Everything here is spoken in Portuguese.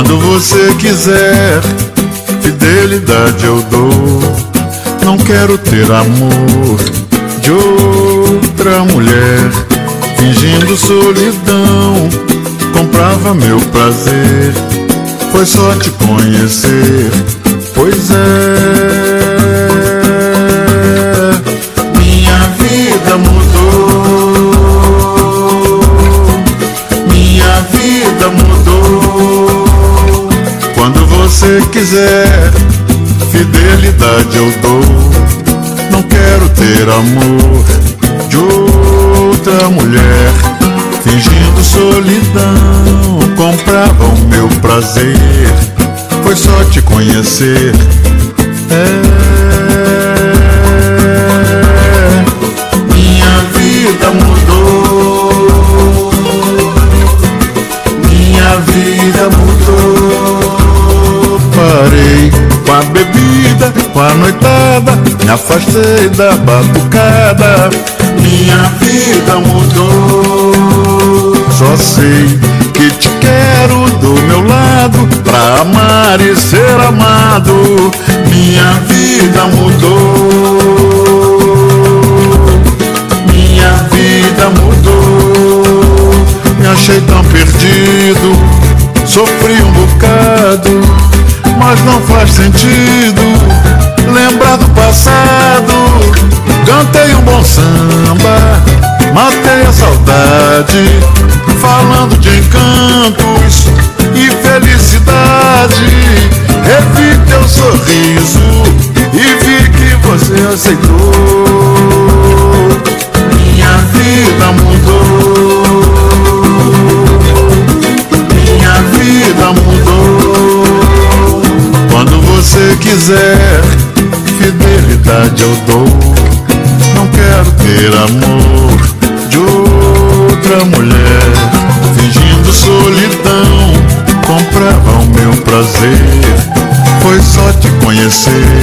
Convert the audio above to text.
Quando você quiser, fidelidade eu dou. Não quero ter amor de outra mulher. Fingindo solidão, comprava meu prazer. Foi só te conhecer, pois é. Minha vida mudou, minha vida mudou. Quando você quiser, fidelidade eu dou. Não quero ter amor de outra mulher. Fingindo solidão, comprava o meu prazer. Foi só te conhecer. Minha vida mudou, minha vida mudou. Parei com a bebida, com a noitada, me afastei da batucada. Minha vida mudou. Só sei que te quero do meu lado, pra amar e ser amado. Minha vida mudou, minha vida mudou. Me achei tão perdido, sofri um bocado, mas não faz sentido lembrar do passado. Cantei um bom samba, matei a saudade, falando de encantos e felicidade. Revi teu sorriso e vi que você aceitou. Minha vida mudou, minha vida mudou. Quando você quiser, fidelidade eu dou. Não quero ter amor de outra mulher. Fingindo solidão, comprava o meu prazer. Foi só te conhecer.